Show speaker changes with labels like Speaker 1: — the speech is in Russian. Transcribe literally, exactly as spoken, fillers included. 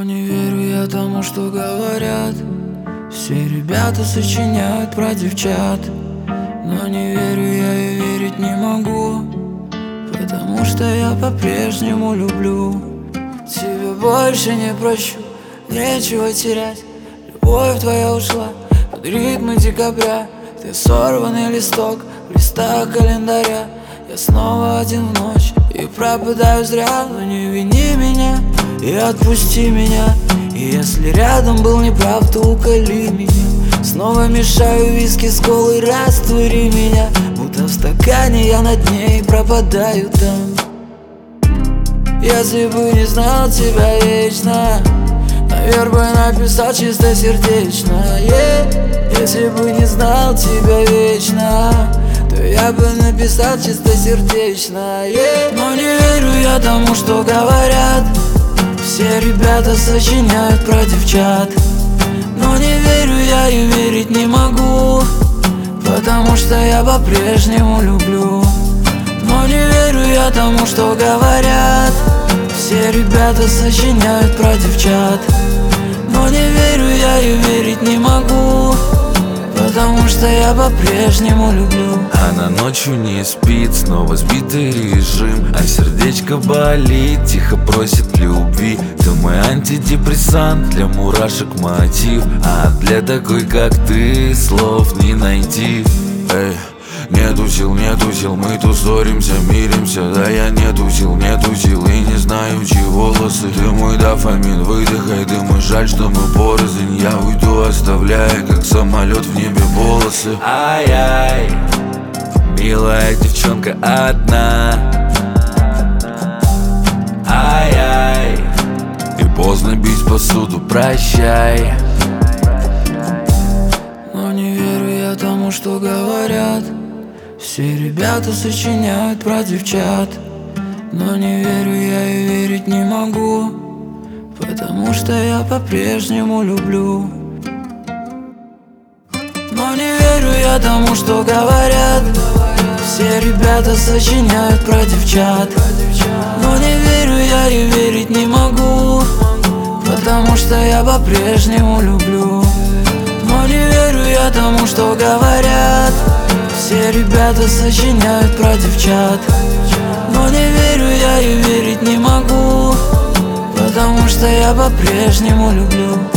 Speaker 1: не верю я тому, что говорят. Все ребята сочиняют про девчат. Но не верю я и верить не могу, потому что я по-прежнему люблю. Тебя больше не прощу, нечего терять. Любовь твоя ушла под ритмы декабря. Ты сорванный листок в листах календаря. Я снова один в ночь и пропадаю зря. Но не вини меня и отпусти меня. И если рядом был неправ, то уколи меня. Снова мешаю виски с колой, раствори меня. Будто в стакане я на дне и пропадаю там. Если бы не знал тебя вечно, наверх бы написал чистосердечно, yeah. Если бы не знал тебя вечно, то я бы написал чистосердечно, yeah. Но не верю я тому, что говорят. Все ребята сочиняют про девчат. Но не верю я и верить не могу, потому что я по-прежнему люблю. Но не верю я тому, что говорят. Все ребята сочиняют про девчат. Но не верю я и верить не могу, потому что я по-прежнему люблю.
Speaker 2: Она ночью не спит, снова сбитый режим, а сердечко болит, тихо просит любви. Ты мой антидепрессант, для мурашек мотив, а для такой, как ты, слов не найти. Эй, нету сил, нету сил, мы тут ссоримся, миримся. Да я нету сил, нету сил и не знаю, чьи волосы. Ты мой дофамин, выдыхай дым, и жаль, что мы порознь. Я уйду, оставляя, как самолет в небе полосы. Ай-яй, милая девчонка одна. Ай-яй, и поздно бить посуду, прощай.
Speaker 1: Но не верю я тому, что говорят. Все ребята сочиняют про девчат. Но не верю я и верить не могу, потому что я по-прежнему люблю. Но не верю я тому, что говорят. Все ребята сочиняют про девчат. Но не верю я и верить не могу, потому что я по-прежнему люблю. Но не верю я тому, что говорят. Все ребята сочиняют про девчат. Но не верю я и верить не могу, потому что я по-прежнему люблю.